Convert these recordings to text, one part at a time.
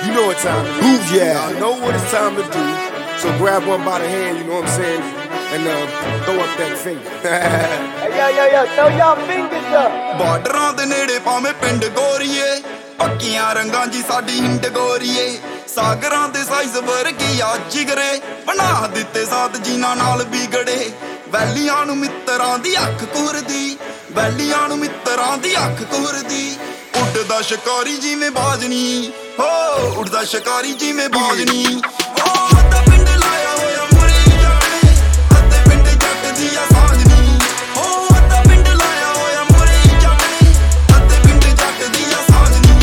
You know what time it is. Move your ass. Y'all know what it's time to do. So grab one by the hand, you know what I'm saying? And throw up that finger. Yo, throw your fingers up. ਬਾਰਡਰਾਂ ਦੇ ਨੇੜੇ ਭਾਵੇਂ ਪਿੰਡ ਗੋਰੀਏ, ਪੱਕੀਆਂ ਰੰਗਾਂ ਜੀ ਸਾਡੀ ਹਿੰਡ ਗੋਰੀਏ, ਸਾਗਰਾਂ ਦੇ ਸਾਈਜ਼ ਵਰਗੀ ਆ ਜਿਗਰੇ, ਬਣਾ ਦਿੱਤੇ ਸਾਥ ਜਿਨ੍ਹਾਂ ਨਾਲ ਵਿਗੜੇ, ਵੈਲੀਆਂ ਨੂੰ ਮਿੱਤਰਾਂ ਦੀ ਅੱਖ ਕੁਰਦੀ, ਵੈਲੀਆਂ ਨੂੰ ਮਿੱਤਰਾਂ ਦੀ ਅੱਖ ਕੁਰਦੀ, ਉੱਡਦਾ ਸ਼ਿਕਾਰੀ ਜਿਵੇਂ ਬਾਜਨੀ, ਹੋ ਉੱਡਦਾ ਸ਼ਿਕਾਰੀ ਜਿਵੇਂ ਬਾਜਨੀ, ਹੋ ਅੱਧਾ ਪਿੰਡ ਲਾਇਆ ਹੋਇਆ ਮੁਰੇ ਜਾਣੇ, ਅੱਧੇ ਪਿੰਡ ਜੱਟ ਦੀ ਆ ਸਾਂਝਣੀ, ਹੋ ਅੱਧਾ ਪਿੰਡ ਲਾਇਆ ਹੋਇਆ ਮੁਰੇ ਜਾਣੇ, ਅੱਧੇ ਪਿੰਡ ਜੱਟ ਦੀ ਆ ਸਾਂਝਣੀ।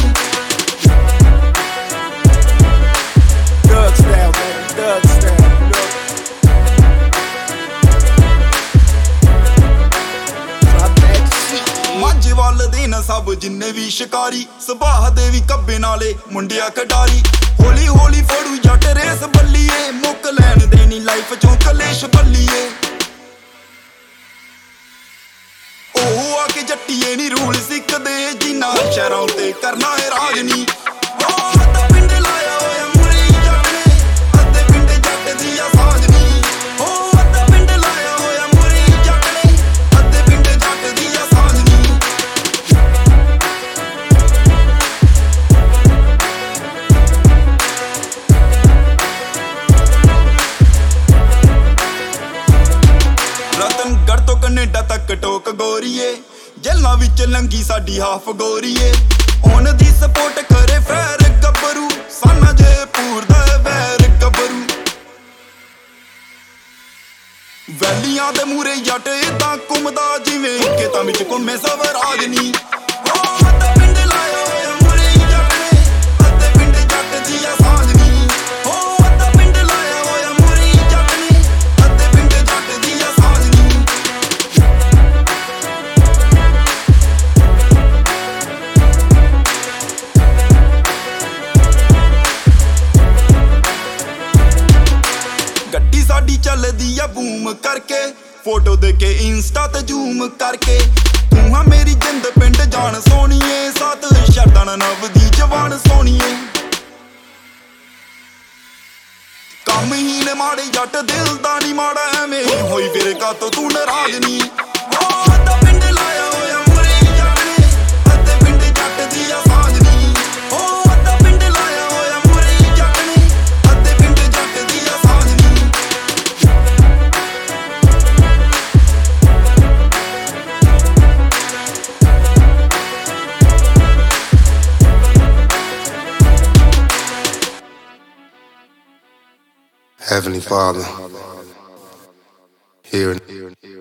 Thug style, man, thug style, you know? Drop that shit. ਮਾਝੇ ਵੱਲ ਦੇ ਨਾ ਸਭ ਜਿੰਨੇ ਵੀ ਸ਼ਿਕਾਰੀ, ਸੁਭਾਅ ਦੇ ਵੀ ਕੱਬੇ ਨਾਲੇ ਮੁੰਡਿਆ ਖਿਡਾਰੀ, ਹੌਲੀ ਹੌਲੀ ਫੜੂ ਜੱਟ ਰੇਸ ਬੱਲੀਏ, ਮੁੱਕ ਲੈਣ ਦੇਣੀ ਲਾਈਫ ਚੋਂ ਕਲੇਸ਼ ਬੱਲੀਏ, ਉਹ ਆ ਕੇ ਜੱਟੀਏ ਨੀ ਰੂਲ ਸਿੱਖਦੇ, ਜਿਨ੍ਹਾਂ ਸ਼ਹਿਰਾਂ ਉੱਤੇ ਕਰਨਾ ਹੈ ਰਾਜ ਨੀ, ਅੱਧਾ ਪਿੰਡ ਲਾਇਆ ਹੋਇਆ ਮੁਰੇ ਜਾਣੇ, ਅੱਧੇ ਪਿੰਡ ਜੱਟ ਦੀ ਆ ਸਾਂਝਣੀ, ਅੱਧਾ ਪਿੰਡ ਲਾਇਆ ਹੋਇਆ ਮੁਰੇ ਜਾਣੇ, ਅੱਧੇ ਪਿੰਡ ਜੱਟ ਦੀ ਆ ਸਾਂਝਣੀ। ਰਤਨਗੜ੍ਹ ਤੋਂ ਕੈਨੇਡਾ ਤੱਕ ਟੋਕ ਗੋਰੀਏ, ਜੇਲਾਂ ਵਿੱਚ ਲੰਗੀ ਸਾਡੀ ਹਾਫ ਗੋਰੀਏ, ਹੁਣ ਦੀ ਸਪੋਰਟ ਕਰੇ ਫੈਰ ਗੱਭਰੂ, ਸਾਨਾ ਜੇ ਪੂਰਦਾ ਵੈਰ ਗੱਭਰੂ, ਵੈਲੀਆਂ ਦੇ ਮੂਰੇ ਜੱਟ ਏਦਾਂ ਘੁੰਮਦਾ ਜਿਵੇਂ ਖੇਤਾਂ ਵਿੱਚ ਘੁੰਮੇ ਸਵਰਾਜ ਨੀ, ਅੱਧਾ ਪਿੰਡ ਲਾਇਆ ਹੋਇਆ ਮੁਰੇ ਜਾਣੇ, ਅੱਧੇ ਪਿੰਡ ਜੱਟ ਦੀ ਆ ਸਾਂਝਣੀ, ਅੱਧਾ ਪਿੰਡ ਲਾਇਆ ਹੋਇਆ ਮੁਰੇ ਜਾਣੇ, ਅੱਧੇ ਪਿੰਡ ਜੱਟ ਦੀ ਆ ਸਾਂਝਣੀ। ਗੱਡੀ ਸਾਡੀ ਚੱਲਦੀ ਆ ਬੂਮ ਕਰਕੇ, ਫੋਟੋ ਦੇ ਕੇ ਇੰਸਟਾ ਤੇ ਜ਼ੂਮ ਕਰਕੇ, ਤੂੰ ਆ ਮੇਰੀ ਜਿੰਦ ਪਿੰਡ ਜਾਣ ਸੋਣੀਏ, ਸਾਥ ਸ਼ਰਤਾਂ ਨਵ ਦੀ ਜਵਾਨ ਸੋਣੀਏ, ਕੰਮ ਹੀ ਨੇ ਮਾੜੇ ਜੱਟ ਦਿਲ ਦਾ ਨੀ ਮਾੜਾ, ਐਵੇਂ ਹੋਈ ਫਿਰ ਕਾਤੋਂ ਤੂੰ ਨਾਰਾਜ਼ ਨੀ, ਅੱਧਾ ਪਿੰਡ ਲਾਇਆ ਹੋਇਆ ਮੁਰੇ ਜਾਣੇ, ਅੱਧੇ ਪਿੰਡ ਜੱਟ ਦੀ ਆ ਸਾਂਝਣੀ, ਅੱਧਾ ਪਿੰਡ ਲਾਇਆ ਹੋਇਆ ਮੁਰੇ ਜਾਣੇ, ਅੱਧੇ ਪਿੰਡ ਜੱਟ ਦੀ ਆ ਸਾਂਝਣੀ। Heavenly Father, here